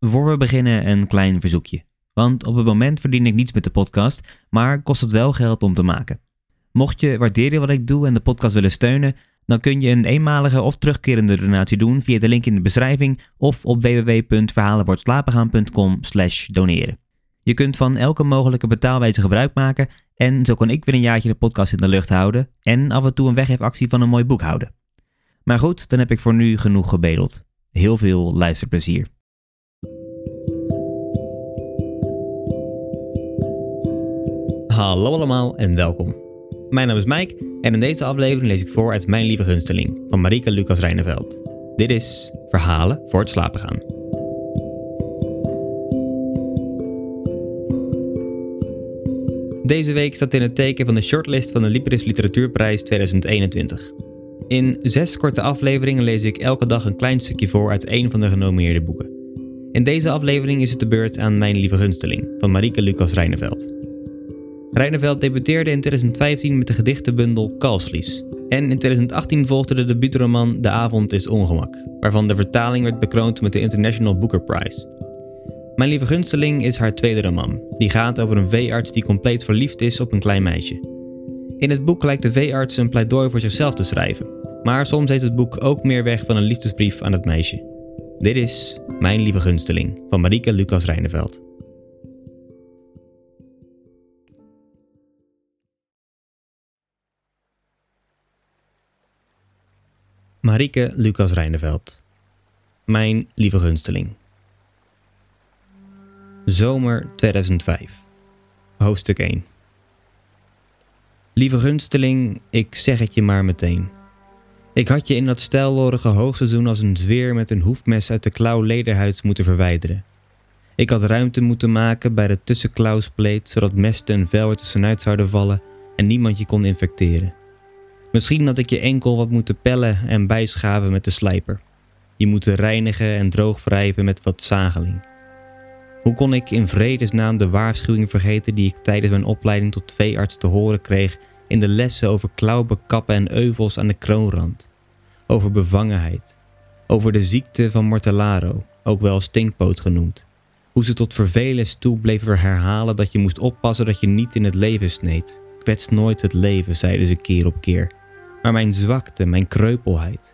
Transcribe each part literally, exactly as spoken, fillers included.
Voor we beginnen een klein verzoekje. Want op het moment verdien ik niets met de podcast, maar kost het wel geld om te maken. Mocht je waarderen wat ik doe en de podcast willen steunen, dan kun je een eenmalige of terugkerende donatie doen via de link in de beschrijving of op w w w punt verhalenvoortslapengaan punt com slash doneren. Je kunt van elke mogelijke betaalwijze gebruik maken en zo kan ik weer een jaartje de podcast in de lucht houden en af en toe een weggeefactie van een mooi boek houden. Maar goed, dan heb ik voor nu genoeg gebedeld. Heel veel luisterplezier. Hallo allemaal en welkom. Mijn naam is Mike en in deze aflevering lees ik voor uit Mijn Lieve Gunsteling van Marieke Lucas Rijneveld. Dit is Verhalen voor het slapen gaan. Deze week staat in het teken van de shortlist van de Libris Literatuurprijs tweeduizend eenentwintig. In zes korte afleveringen lees ik elke dag een klein stukje voor uit één van de genomineerde boeken. In deze aflevering is het de beurt aan Mijn Lieve Gunsteling van Marieke Lucas Rijneveld. Rijneveld debuteerde in tweeduizend vijftien met de gedichtenbundel Kalfsvlies. En in tweeduizend achttien volgde de debuutroman De Avond is Ongemak, waarvan de vertaling werd bekroond met de International Booker Prize. Mijn Lieve Gunsteling is haar tweede roman, die gaat over een veearts die compleet verliefd is op een klein meisje. In het boek lijkt de veearts een pleidooi voor zichzelf te schrijven, maar soms heeft het boek ook meer weg van een liefdesbrief aan het meisje. Dit is Mijn Lieve Gunsteling van Marieke Lucas Rijneveld. Marieke Lucas Rijneveld. Mijn Lieve Gunsteling. Zomer tweeduizend vijf. Hoofdstuk één. Lieve Gunsteling, ik zeg het je maar meteen. Ik had je in dat stijlorige hoogseizoen als een zweer met een hoefmes uit de klauw lederhuid moeten verwijderen. Ik had ruimte moeten maken bij de tussenklauwspleet, zodat mesten en vel er tussenuit zouden vallen en niemand je kon infecteren. Misschien had ik je enkel wat moeten pellen en bijschaven met de slijper. Je moeten reinigen en droogwrijven met wat zageling. Hoe kon ik in vredesnaam de waarschuwing vergeten die ik tijdens mijn opleiding tot veearts te horen kreeg in de lessen over klauwen, kappen en euvels aan de kroonrand? Over bevangenheid. Over de ziekte van Mortellaro, ook wel stinkpoot genoemd. Hoe ze tot vervelens toe bleven herhalen dat je moest oppassen dat je niet in het leven sneed. Kwets nooit het leven, zeiden ze keer op keer. Maar mijn zwakte, mijn kreupelheid.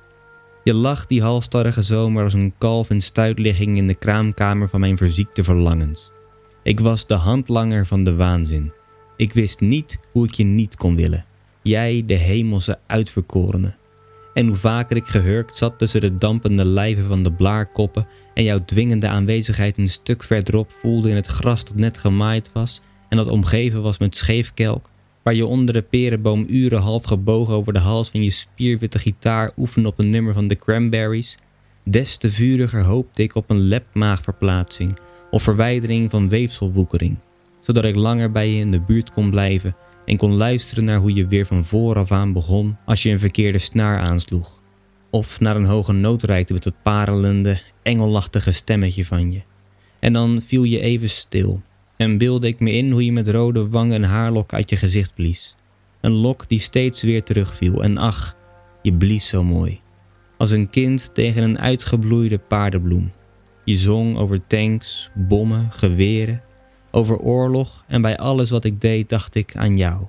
Je lag die halstarrige zomer als een kalf in stuitligging in de kraamkamer van mijn verziekte verlangens. Ik was de handlanger van de waanzin. Ik wist niet hoe ik je niet kon willen. Jij, de hemelse uitverkorene. En hoe vaker ik gehurkt zat tussen de dampende lijven van de blaarkoppen en jouw dwingende aanwezigheid een stuk verderop voelde in het gras dat net gemaaid was en dat omgeven was met scheefkelk, waar je onder de perenboom uren half gebogen over de hals van je spierwitte gitaar oefende op een nummer van de Cranberries, des te vuriger hoopte ik op een lepmaagverplaatsing of verwijdering van weefselwoekering, zodat ik langer bij je in de buurt kon blijven en kon luisteren naar hoe je weer van vooraf aan begon als je een verkeerde snaar aansloeg. Of naar een hoge noot reikte met het parelende, engellachtige stemmetje van je. En dan viel je even stil en beeldde ik me in hoe je met rode wangen een haarlok uit je gezicht blies. Een lok die steeds weer terugviel en ach, je blies zo mooi. Als een kind tegen een uitgebloeide paardenbloem. Je zong over tanks, bommen, geweren, over oorlog en bij alles wat ik deed dacht ik aan jou.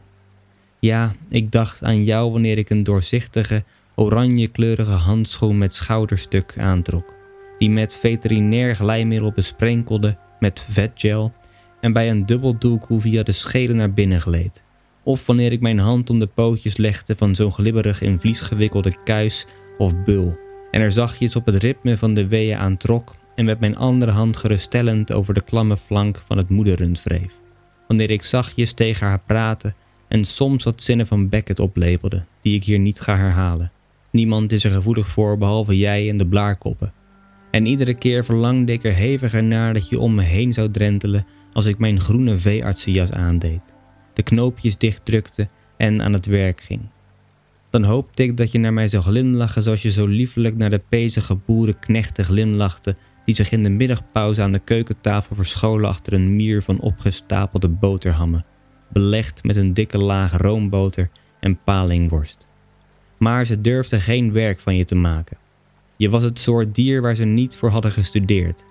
Ja, ik dacht aan jou wanneer ik een doorzichtige, oranjekleurige handschoen met schouderstuk aantrok, die met veterinair glijmiddel besprenkelde met vetgel en bij een dubbeldoekoe via de schelen naar binnen gleed. Of wanneer ik mijn hand om de pootjes legde van zo'n glibberig in vlies gewikkelde kuis of bul en er zachtjes op het ritme van de weeën aantrok en met mijn andere hand geruststellend over de klamme flank van het moederrund wreef. Wanneer ik zachtjes tegen haar praatte en soms wat zinnen van Beckett oplepelde, die ik hier niet ga herhalen. Niemand is er gevoelig voor behalve jij en de blaarkoppen. En iedere keer verlangde ik er heviger naar dat je om me heen zou drentelen als ik mijn groene veeartsenjas aandeed, de knoopjes dichtdrukte en aan het werk ging. Dan hoopte ik dat je naar mij zou glimlachen zoals je zo liefelijk naar de pezige boerenknechten glimlachte die zich in de middagpauze aan de keukentafel verscholen achter een mier van opgestapelde boterhammen, belegd met een dikke laag roomboter en palingworst. Maar ze durfden geen werk van je te maken. Je was het soort dier waar ze niet voor hadden gestudeerd.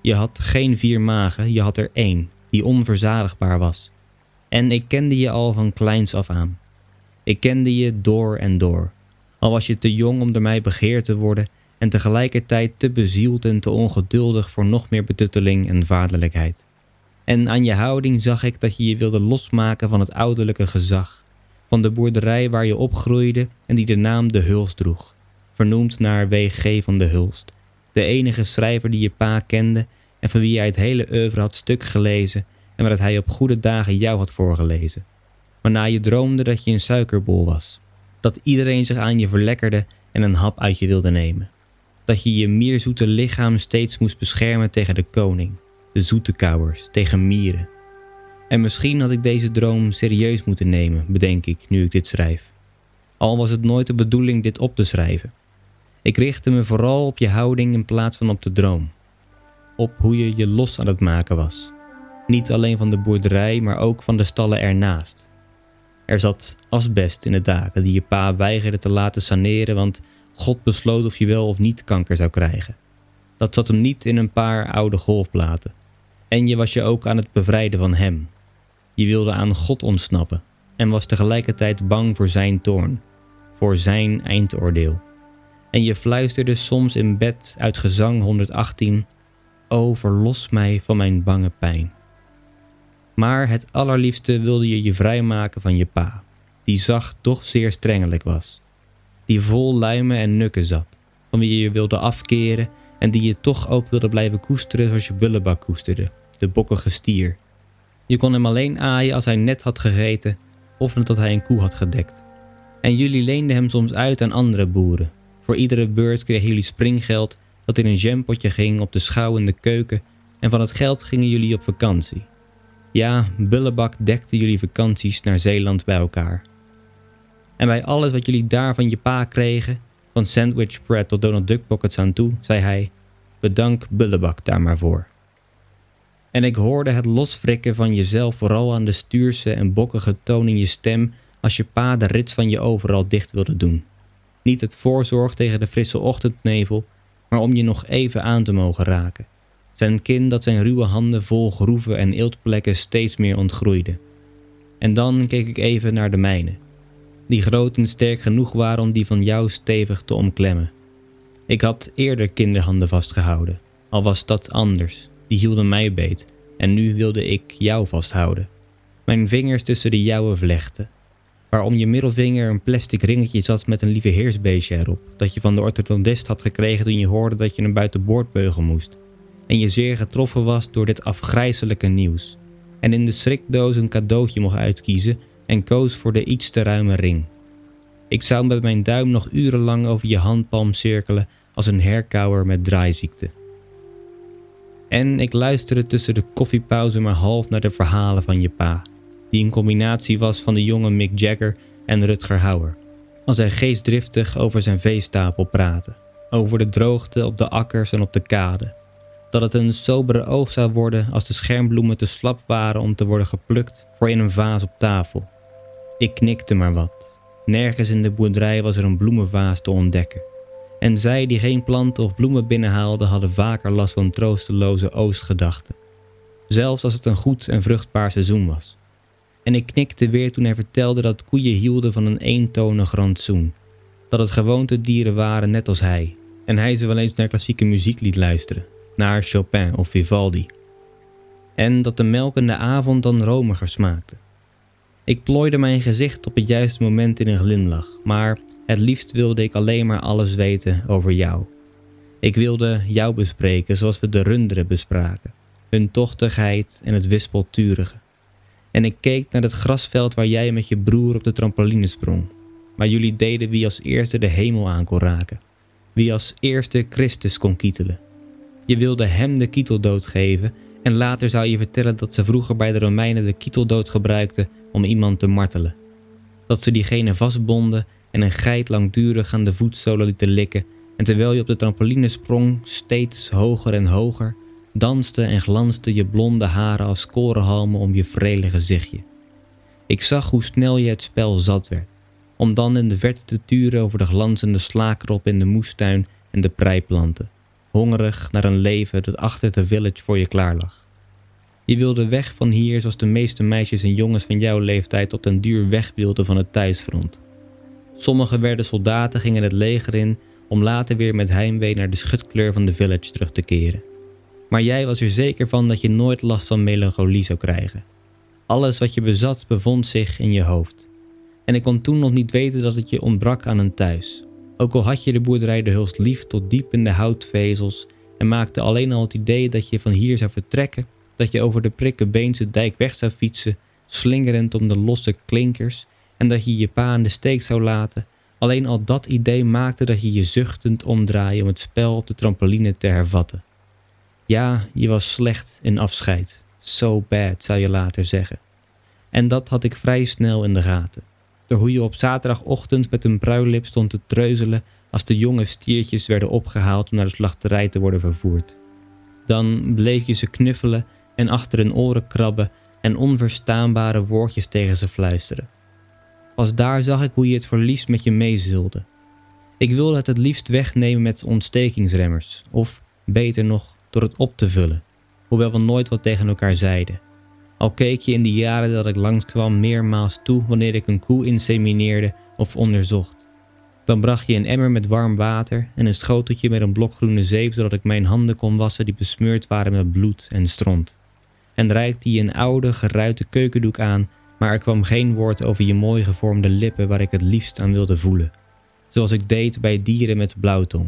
Je had geen vier magen, je had er één, die onverzadigbaar was. En ik kende je al van kleins af aan. Ik kende je door en door. Al was je te jong om door mij begeerd te worden en tegelijkertijd te bezield en te ongeduldig voor nog meer betutteling en vaderlijkheid. En aan je houding zag ik dat je je wilde losmaken van het ouderlijke gezag, van de boerderij waar je opgroeide en die de naam De Hulst droeg, vernoemd naar W G van de Hulst, de enige schrijver die je pa kende en van wie hij het hele oeuvre had stuk gelezen en waaruit hij op goede dagen jou had voorgelezen. Waarna je droomde dat je een suikerbol was, dat iedereen zich aan je verlekkerde en een hap uit je wilde nemen. Dat je je mierzoete lichaam steeds moest beschermen tegen de koning, de zoete kauwers, tegen mieren. En misschien had ik deze droom serieus moeten nemen, bedenk ik, nu ik dit schrijf. Al was het nooit de bedoeling dit op te schrijven. Ik richtte me vooral op je houding in plaats van op de droom. Op hoe je je los aan het maken was. Niet alleen van de boerderij, maar ook van de stallen ernaast. Er zat asbest in de daken die je pa weigerde te laten saneren, want God besloot of je wel of niet kanker zou krijgen. Dat zat hem niet in een paar oude golfplaten. En je was je ook aan het bevrijden van hem. Je wilde aan God ontsnappen en was tegelijkertijd bang voor zijn toorn, voor zijn eindoordeel. En je fluisterde soms in bed uit gezang honderdachttien, o verlos mij van mijn bange pijn. Maar het allerliefste wilde je je vrijmaken van je pa, die zacht toch zeer strengelijk was. Die vol luimen en nukken zat, van wie je je wilde afkeren en die je toch ook wilde blijven koesteren zoals je Bullebak koesterde, de bokkige stier. Je kon hem alleen aaien als hij net had gegeten of nadat hij een koe had gedekt. En jullie leenden hem soms uit aan andere boeren. Voor iedere beurt kregen jullie springgeld dat in een jampotje ging op de schouw in de keuken en van het geld gingen jullie op vakantie. Ja, Bullebak dekte jullie vakanties naar Zeeland bij elkaar. En bij alles wat jullie daar van je pa kregen, van sandwich spread tot Donald Duck pockets aan toe, zei hij, bedank Bullebak daar maar voor. En ik hoorde het loswrikken van jezelf vooral aan de stuurse en bokkige toon in je stem als je pa de rits van je overal dicht wilde doen. Niet het voorzorg tegen de frisse ochtendnevel, maar om je nog even aan te mogen raken. Zijn kin dat zijn ruwe handen vol groeven en eeltplekken steeds meer ontgroeide. En dan keek ik even naar de mijne, die groot en sterk genoeg waren om die van jou stevig te omklemmen. Ik had eerder kinderhanden vastgehouden, al was dat anders, die hielden mij beet en nu wilde ik jou vasthouden. Mijn vingers tussen de jouwe vlechten, waar om je middelvinger een plastic ringetje zat met een lieve heersbeestje erop, dat je van de orthodontist had gekregen toen je hoorde dat je hem buiten boord beugel moest. En je zeer getroffen was door dit afgrijselijke nieuws. En in de schrikdoos een cadeautje mocht uitkiezen en koos voor de iets te ruime ring. Ik zou met mijn duim nog urenlang over je handpalm cirkelen als een herkauwer met draaiziekte. En ik luisterde tussen de koffiepauze maar half naar de verhalen van je pa, die een combinatie was van de jonge Mick Jagger en Rutger Hauer, als hij geestdriftig over zijn veestapel praatte, over de droogte op de akkers en op de kade, dat het een sobere oogst zou worden als de schermbloemen te slap waren om te worden geplukt voor in een vaas op tafel. Ik knikte maar wat. Nergens in de boerderij was er een bloemenvaas te ontdekken. En zij die geen planten of bloemen binnenhaalden hadden vaker last van troosteloze oostgedachten. Zelfs als het een goed en vruchtbaar seizoen was. En ik knikte weer toen hij vertelde dat koeien hielden van een eentonig rantsoen. Dat het gewoontedieren waren net als hij. En hij ze wel eens naar klassieke muziek liet luisteren. Naar Chopin of Vivaldi. En dat de melkende avond dan romiger smaakte. Ik plooide mijn gezicht op het juiste moment in een glimlach, maar het liefst wilde ik alleen maar alles weten over jou. Ik wilde jou bespreken zoals we de runderen bespraken, hun tochtigheid en het wispelturige. En ik keek naar het grasveld waar jij met je broer op de trampoline sprong, waar jullie deden wie als eerste de hemel aan kon raken, wie als eerste Christus kon kietelen. Je wilde hem de kieteldood geven en later zou je vertellen dat ze vroeger bij de Romeinen de kieteldood gebruikten om iemand te martelen. Dat ze diegene vastbonden en een geit langdurig aan de voetzolen lieten likken en terwijl je op de trampoline sprong, steeds hoger en hoger, danste en glansde je blonde haren als korenhalmen om je vrele gezichtje. Ik zag hoe snel je het spel zat werd, om dan in de verte te turen over de glanzende slaakrop in de moestuin en de preiplanten. hongerig naar een leven dat achter de village voor je klaar lag. Je wilde weg van hier zoals de meeste meisjes en jongens van jouw leeftijd op den duur weg wilden van het thuisfront. Sommigen werden soldaten, gingen het leger in om later weer met heimwee naar de schutkleur van de village terug te keren. Maar jij was er zeker van dat je nooit last van melancholie zou krijgen. Alles wat je bezat bevond zich in je hoofd. En ik kon toen nog niet weten dat het je ontbrak aan een thuis. Ook al had je de boerderij de Hulst lief tot diep in de houtvezels en maakte alleen al het idee dat je van hier zou vertrekken, dat je over de Prikkebeense dijk weg zou fietsen, slingerend om de losse klinkers, en dat je je pa in de steek zou laten. Alleen al dat idee maakte dat je je zuchtend omdraaide om het spel op de trampoline te hervatten. Ja, je was slecht in afscheid. So bad, zou je later zeggen. En dat had ik vrij snel in de gaten. Door hoe je op zaterdagochtend met een pruillip stond te treuzelen als de jonge stiertjes werden opgehaald om naar de slachterij te worden vervoerd. Dan bleef je ze knuffelen en achter hun oren krabben en onverstaanbare woordjes tegen ze fluisteren. Pas daar zag ik hoe je het verlies met je meezulde. Ik wilde het het liefst wegnemen met ontstekingsremmers, of beter nog, door het op te vullen, hoewel we nooit wat tegen elkaar zeiden. Al keek je in de jaren dat ik langskwam meermaals toe wanneer ik een koe insemineerde of onderzocht. Dan bracht je een emmer met warm water en een schoteltje met een blok groene zeep zodat ik mijn handen kon wassen die besmeurd waren met bloed en stront. En reikte je een oude, geruite keukendoek aan, maar er kwam geen woord over je mooi gevormde lippen waar ik het liefst aan wilde voelen. Zoals ik deed bij dieren met blauwtong.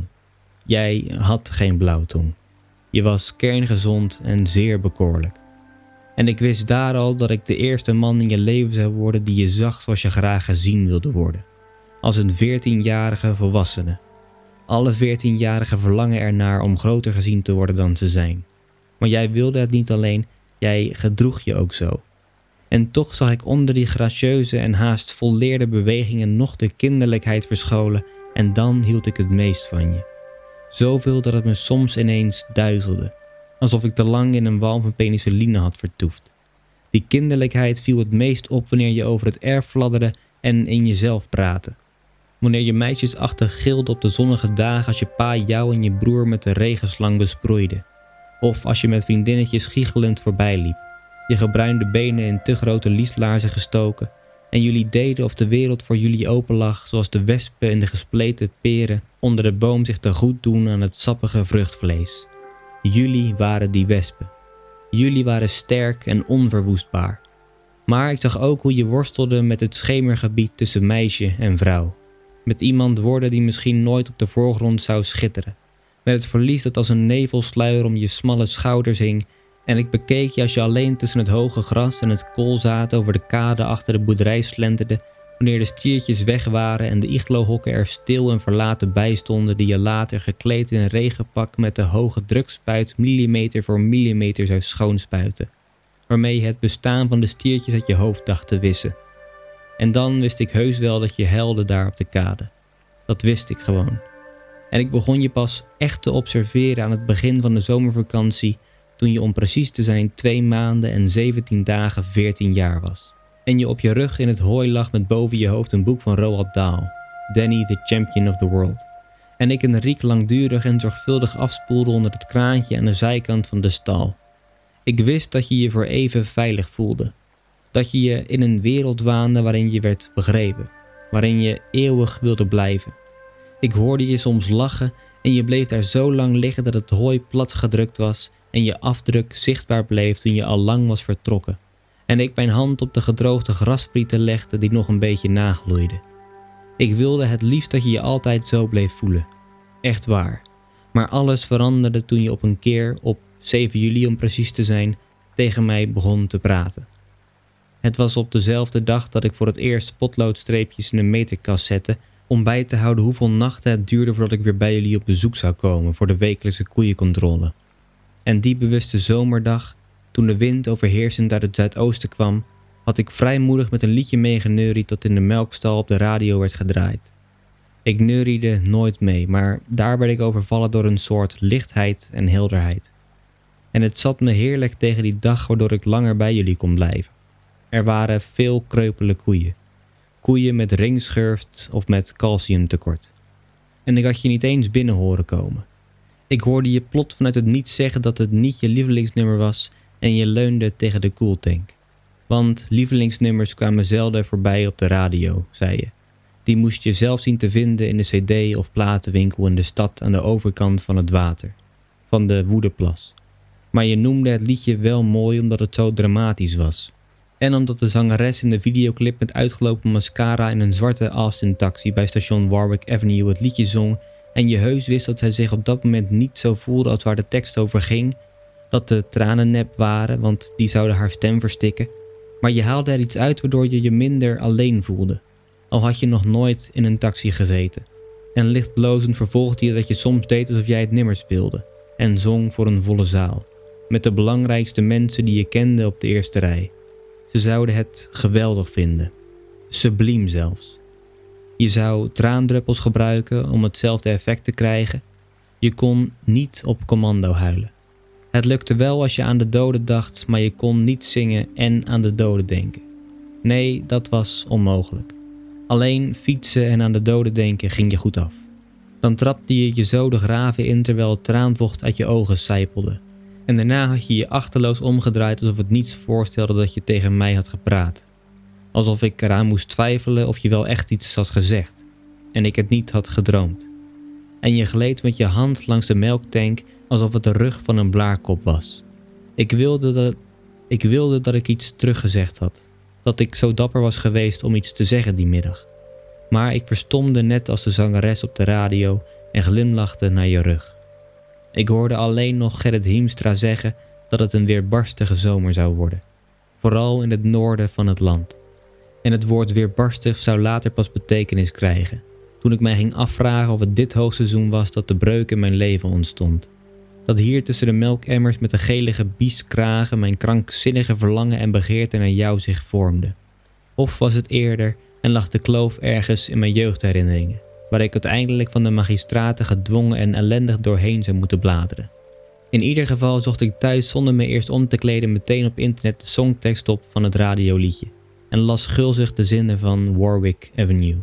Jij had geen blauwtong. Je was kerngezond en zeer bekoorlijk. En ik wist daar al dat ik de eerste man in je leven zou worden die je zag zoals je graag gezien wilde worden. Als een veertienjarige volwassene. Alle veertienjarigen verlangen ernaar om groter gezien te worden dan ze zijn. Maar jij wilde het niet alleen, jij gedroeg je ook zo. En toch zag ik onder die gracieuze en haast volleerde bewegingen nog de kinderlijkheid verscholen en dan hield ik het meest van je. Zoveel dat het me soms ineens duizelde. Alsof ik te lang in een walm van penicilline had vertoefd. Die kinderlijkheid viel het meest op wanneer je over het erf fladderde en in jezelf praatte. Wanneer je meisjesachtig gilde op de zonnige dagen als je pa jou en je broer met de regenslang besproeide. Of als je met vriendinnetjes giechelend voorbij liep. Je gebruinde benen in te grote lieslaarzen gestoken. En jullie deden of de wereld voor jullie open lag zoals de wespen in de gespleten peren onder de boom zich te goed doen aan het sappige vruchtvlees. Jullie waren die wespen. Jullie waren sterk en onverwoestbaar. Maar ik zag ook hoe je worstelde met het schemergebied tussen meisje en vrouw. Met iemand worden die misschien nooit op de voorgrond zou schitteren. Met het verlies dat als een nevelsluier om je smalle schouders hing. En ik bekeek je als je alleen tussen het hoge gras en het koolzaad over de kade achter de boerderij slenterde, wanneer de stiertjes weg waren en de iglohokken er stil en verlaten bij stonden die je later gekleed in een regenpak met de hoge drukspuit millimeter voor millimeter zou schoonspuiten, waarmee je het bestaan van de stiertjes uit je hoofd dacht te wissen. En dan wist ik heus wel dat je huilde daar op de kade. Dat wist ik gewoon. En ik begon je pas echt te observeren aan het begin van de zomervakantie, toen je om precies te zijn twee maanden en zeventien dagen veertien jaar was. En je op je rug in het hooi lag met boven je hoofd een boek van Roald Dahl, Danny the Champion of the World. En ik een riek langdurig en zorgvuldig afspoelde onder het kraantje aan de zijkant van de stal. Ik wist dat je je voor even veilig voelde. Dat je je in een wereld waande waarin je werd begrepen. Waarin je eeuwig wilde blijven. Ik hoorde je soms lachen en je bleef daar zo lang liggen dat het hooi plat gedrukt was en je afdruk zichtbaar bleef toen je al lang was vertrokken. En ik mijn hand op de gedroogde grassprieten legde die nog een beetje nagloeiden. Ik wilde het liefst dat je je altijd zo bleef voelen. Echt waar. Maar alles veranderde toen je op een keer, op zeven juli om precies te zijn, tegen mij begon te praten. Het was op dezelfde dag dat ik voor het eerst potloodstreepjes in een meterkast zette om bij te houden hoeveel nachten het duurde voordat ik weer bij jullie op bezoek zou komen voor de wekelijkse koeiencontrole. En die bewuste zomerdag, toen de wind overheersend uit het zuidoosten kwam, had ik vrijmoedig met een liedje meegeneuried dat in de melkstal op de radio werd gedraaid. Ik neuriede nooit mee, maar daar werd ik overvallen door een soort lichtheid en helderheid. En het zat me heerlijk tegen die dag waardoor ik langer bij jullie kon blijven. Er waren veel kreupele koeien. Koeien met ringschurft of met calciumtekort. En ik had je niet eens binnen horen komen. Ik hoorde je plot vanuit het niets zeggen dat het niet je lievelingsnummer was en je leunde tegen de koeltank. Want lievelingsnummers kwamen zelden voorbij op de radio, zei je. Die moest je zelf zien te vinden in de cd- of platenwinkel in de stad aan de overkant van het water. Van de Woedeplas. Maar je noemde het liedje wel mooi omdat het zo dramatisch was. En omdat de zangeres in de videoclip met uitgelopen mascara in een zwarte Austin-taxi bij station Warwick Avenue het liedje zong en je heus wist dat zij zich op dat moment niet zo voelde als waar de tekst over ging, dat de tranen nep waren, want die zouden haar stem verstikken, maar je haalde er iets uit waardoor je je minder alleen voelde, al had je nog nooit in een taxi gezeten. En licht blozend vervolgde je dat je soms deed alsof jij het nummer speelde en zong voor een volle zaal, met de belangrijkste mensen die je kende op de eerste rij. Ze zouden het geweldig vinden. Subliem zelfs. Je zou traandruppels gebruiken om hetzelfde effect te krijgen. Je kon niet op commando huilen. Het lukte wel als je aan de doden dacht, maar je kon niet zingen en aan de doden denken. Nee, dat was onmogelijk. Alleen fietsen en aan de doden denken ging je goed af. Dan trapte je je zo de graven in terwijl het traanvocht uit je ogen sijpelde. En daarna had je je achterloos omgedraaid alsof het niets voorstelde dat je tegen mij had gepraat. Alsof ik eraan moest twijfelen of je wel echt iets had gezegd. En ik het niet had gedroomd. En je gleed met je hand langs de melktank alsof het de rug van een blaarkop was. Ik wilde dat, ik wilde dat ik iets teruggezegd had. Dat ik zo dapper was geweest om iets te zeggen die middag. Maar ik verstomde net als de zangeres op de radio en glimlachte naar je rug. Ik hoorde alleen nog Gerrit Hiemstra zeggen dat het een weerbarstige zomer zou worden. Vooral in het noorden van het land. En het woord weerbarstig zou later pas betekenis krijgen. Toen ik mij ging afvragen of het dit hoogseizoen was dat de breuk in mijn leven ontstond. Dat hier tussen de melkemmers met de gelige bieskragen mijn krankzinnige verlangen en begeerte naar jou zich vormde. Of was het eerder en lag de kloof ergens in mijn jeugdherinneringen, waar ik uiteindelijk van de magistraten gedwongen en ellendig doorheen zou moeten bladeren. In ieder geval zocht ik thuis zonder me eerst om te kleden meteen op internet de songtekst op van het radioliedje en las gulzig de zinnen van Warwick Avenue.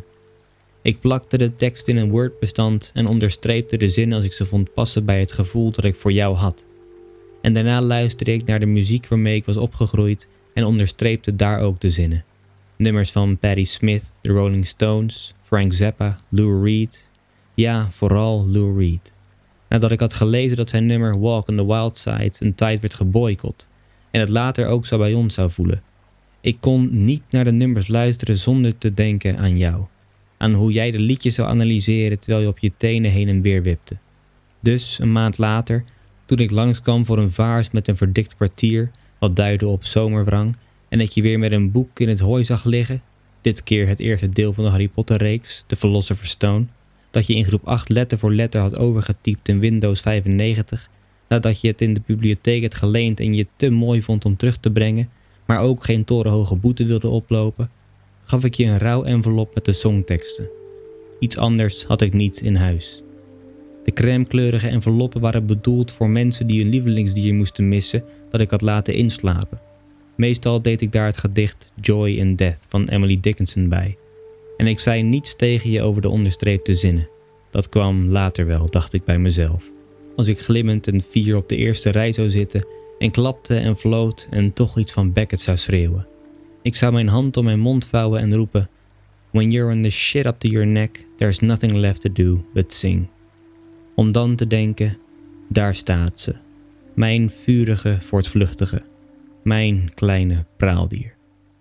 Ik plakte de tekst in een Word-bestand en onderstreepte de zinnen als ik ze vond passen bij het gevoel dat ik voor jou had. En daarna luisterde ik naar de muziek waarmee ik was opgegroeid en onderstreepte daar ook de zinnen. Nummers van Patti Smith, The Rolling Stones, Frank Zappa, Lou Reed. Ja, vooral Lou Reed. Nadat ik had gelezen dat zijn nummer Walk on the Wild Side een tijd werd geboycott en het later ook zo bij ons zou voelen. Ik kon niet naar de nummers luisteren zonder te denken aan jou. Aan hoe jij de liedjes zou analyseren terwijl je op je tenen heen en weer wipte. Dus een maand later, toen ik langskwam voor een vaars met een verdikt kwartier, wat duidde op zomerwrang, en dat je weer met een boek in het hooi zag liggen, dit keer het eerste deel van de Harry Potter reeks, The Philosopher's Stone, dat je in groep acht letter voor letter had overgetypt in Windows vijfennegentig, nadat je het in de bibliotheek had geleend en je het te mooi vond om terug te brengen, maar ook geen torenhoge boete wilde oplopen, gaf ik je een rouw envelop met de songteksten. Iets anders had ik niet in huis. De crèmekleurige enveloppen waren bedoeld voor mensen die hun lievelingsdier moesten missen dat ik had laten inslapen. Meestal deed ik daar het gedicht Joy in Death van Emily Dickinson bij. En ik zei niets tegen je over de onderstreepte zinnen. Dat kwam later wel, dacht ik bij mezelf. Als ik glimmend en fier op de eerste rij zou zitten en klapte en floot en toch iets van Beckett zou schreeuwen. Ik zou mijn hand om mijn mond vouwen en roepen: When you're on the shit up to your neck, there's nothing left to do but sing. Om dan te denken, daar staat ze. Mijn vurige voortvluchtige. Mijn kleine praaldier.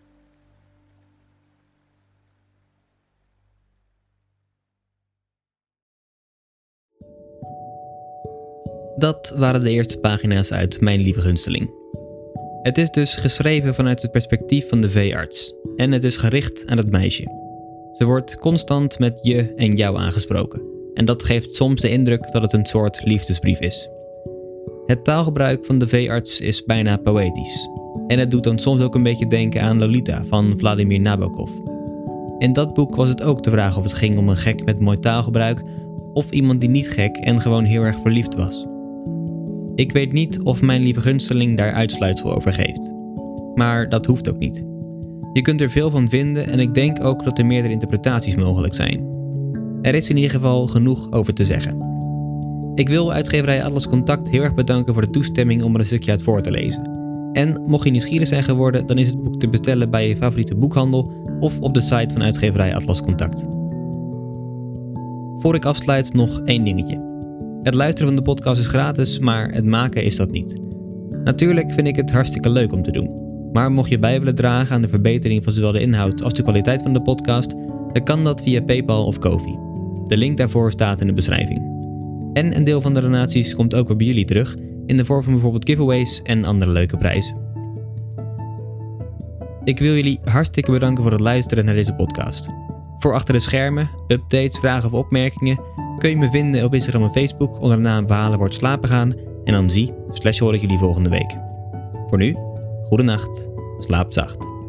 Dat waren de eerste pagina's uit Mijn Lieve Gunsteling. Het is dus geschreven vanuit het perspectief van de veearts en het is gericht aan het meisje. Ze wordt constant met je en jou aangesproken en dat geeft soms de indruk dat het een soort liefdesbrief is. Het taalgebruik van de veearts is bijna poëtisch en het doet dan soms ook een beetje denken aan Lolita van Vladimir Nabokov. In dat boek was het ook de vraag of het ging om een gek met mooi taalgebruik of iemand die niet gek en gewoon heel erg verliefd was. Ik weet niet of Mijn Lieve Gunsteling daar uitsluitsel over geeft. Maar dat hoeft ook niet. Je kunt er veel van vinden en ik denk ook dat er meerdere interpretaties mogelijk zijn. Er is in ieder geval genoeg over te zeggen. Ik wil uitgeverij Atlas Contact heel erg bedanken voor de toestemming om er een stukje uit voor te lezen. En mocht je nieuwsgierig zijn geworden, dan is het boek te bestellen bij je favoriete boekhandel of op de site van uitgeverij Atlas Contact. Voor ik afsluit nog één dingetje. Het luisteren van de podcast is gratis, maar het maken is dat niet. Natuurlijk vind ik het hartstikke leuk om te doen. Maar mocht je bij willen dragen aan de verbetering van zowel de inhoud als de kwaliteit van de podcast, dan kan dat via PayPal of Ko-fi. De link daarvoor staat in de beschrijving. En een deel van de donaties komt ook weer bij jullie terug, in de vorm van bijvoorbeeld giveaways en andere leuke prijzen. Ik wil jullie hartstikke bedanken voor het luisteren naar deze podcast. Voor achter de schermen, updates, vragen of opmerkingen kun je me vinden op Instagram en Facebook onder de naam Verhalen wordt slapen gaan en dan zie slash hoor ik jullie volgende week. Voor nu, goedenacht, slaap zacht.